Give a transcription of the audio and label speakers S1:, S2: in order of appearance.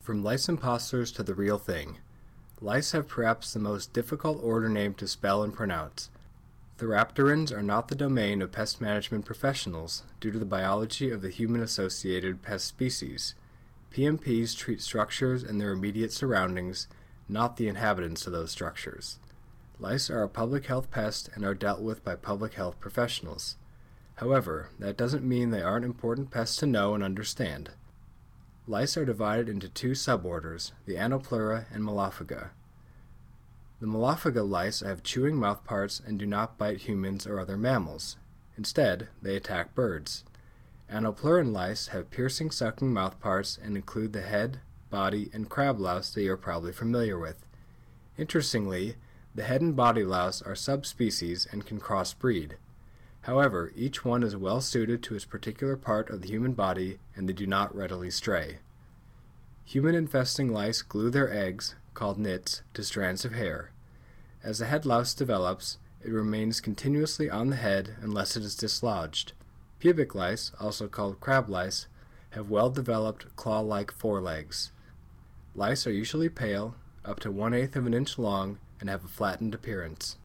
S1: From lice imposters to the real thing. Lice have perhaps the most difficult order name to spell and pronounce. Theraptorans are not the domain of pest management professionals due to the biology of the human-associated pest species. PMPs treat structures and their immediate surroundings, not the inhabitants of those structures. Lice are a public health pest and are dealt with by public health professionals. However, that doesn't mean they aren't important pests to know and understand. Lice are divided into two suborders, the Anopleura and Molophaga. The Molophaga lice have chewing mouthparts and do not bite humans or other mammals. Instead, they attack birds. Anopleuran lice have piercing sucking mouthparts and include the head, body, and crab louse that you are probably familiar with. Interestingly, the head and body louse are subspecies and can crossbreed. However, each one is well suited to its particular part of the human body and they do not readily stray. Human-infesting lice glue their eggs, called nits, to strands of hair. As the head louse develops, it remains continuously on the head unless it is dislodged. Pubic lice, also called crab lice, have well-developed claw-like forelegs. Lice are usually pale, up to 1/8 of an inch long, and have a flattened appearance.